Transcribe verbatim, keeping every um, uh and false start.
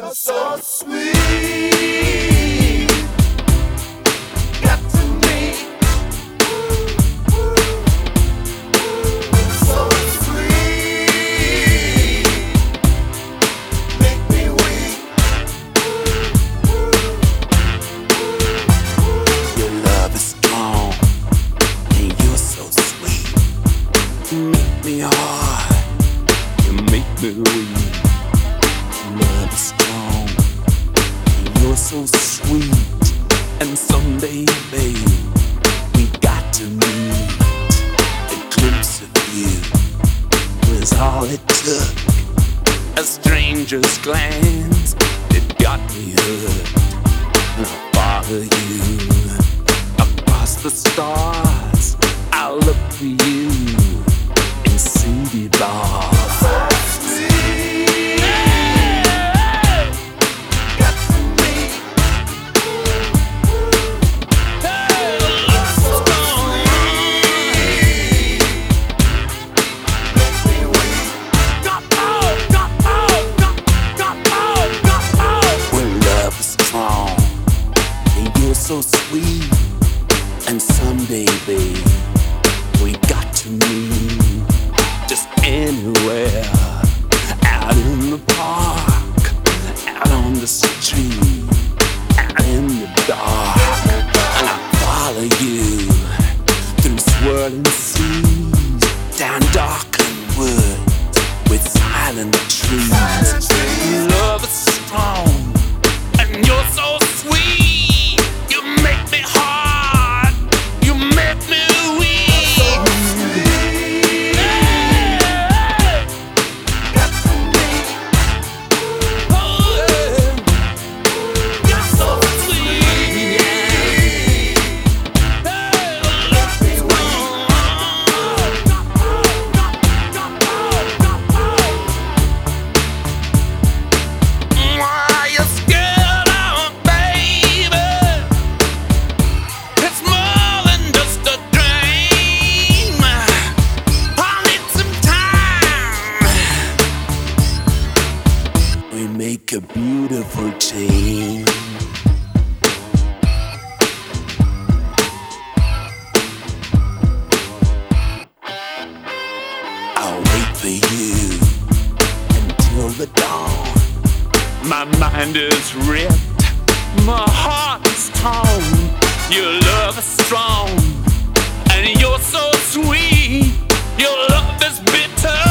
You're so sweet. Got to me. So sweet. Make me weak. Your love is strong and you're so sweet. You make me hard. You make me weak. Love is strong and you're so sweet. And someday, babe, we got to meet. A glimpse of you was all it took. A stranger's glance, it got me hooked. And I'll follow you across the stars. I'll look for you in city bars. So sweet, and someday, babe, we got to meet. Just anywhere, out in the park, out on the street, out in the dark. And I'll follow you through swirling seas, down darkened woods with silent trees. Love is strong, and you're so sweet. Make a beautiful change. I'll wait for you until the dawn. My mind is ripped, my heart is torn. Your love is strong, and you're so sweet. Your love is bitter.